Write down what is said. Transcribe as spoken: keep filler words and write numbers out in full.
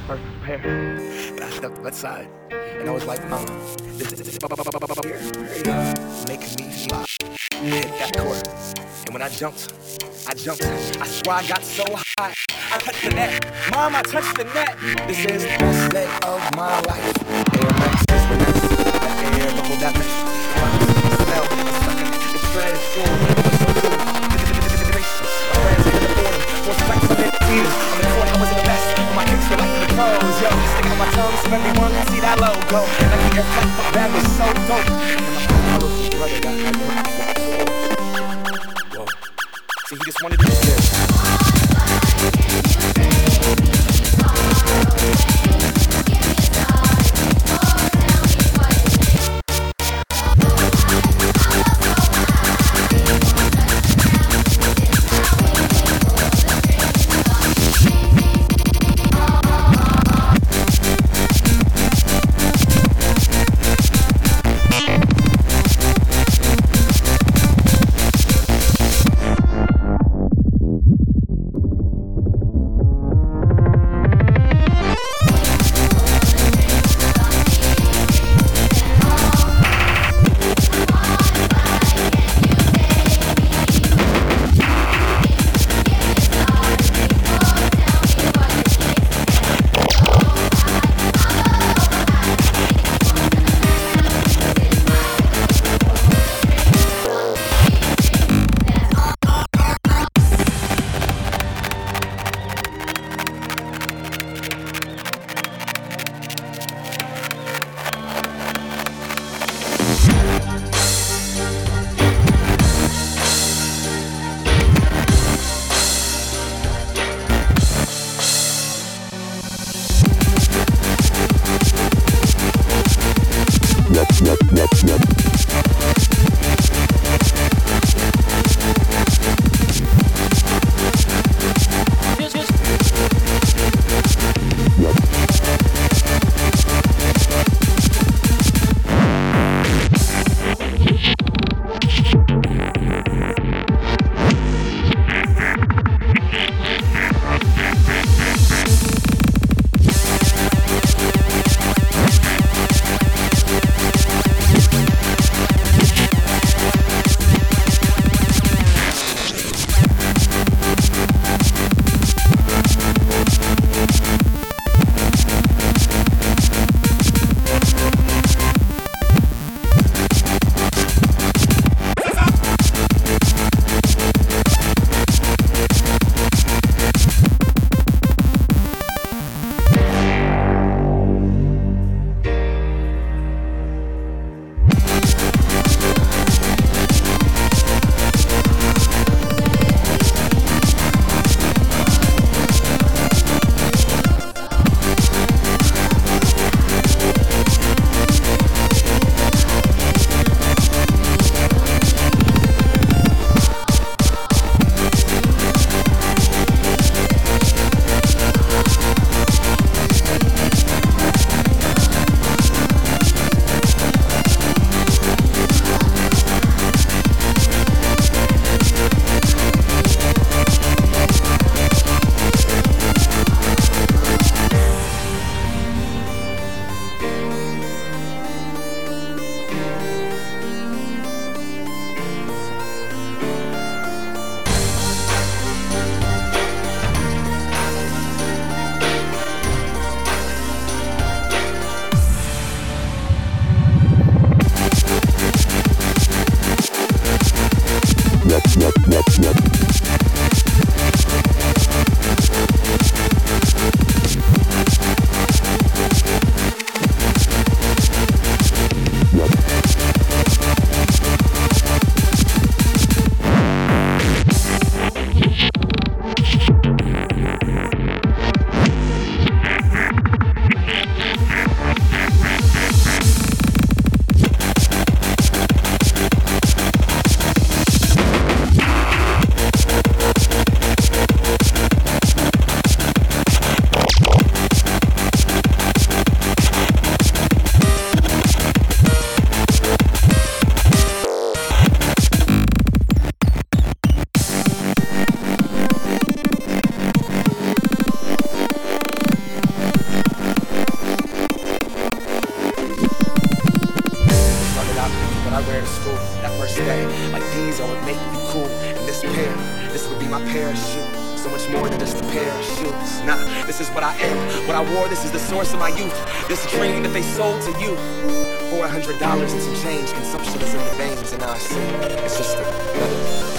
perfect pair. But I stepped to that side, and I was like, um, this is here, making me fly. Hit that chord, and when I jumped, I jumped. I swear I got so high, I touched the net. Mom, I touched the net. This is the best day of my life. Air Max is the next. That air bubble that makes. Smell, it's sucking, it's dread, it's cool. It was so cool. My friends in the morning, four strikes on their tears. On the court, I was the best. My kicks were like the pros, yo. Sticking on my tongue so everyone can see that logo. And I think that bag was so dope. And my little brother got that. Whoa. See, he just wanted to do this. Like these all would make you cool. And this pair, this would be my parachute. So much more than just a pair of shoes. Nah, this is what I am. What I wore, this is the source of my youth. This dream that they sold to you. Four hundred dollars and some change. Consumption is in the veins, and I see it's just another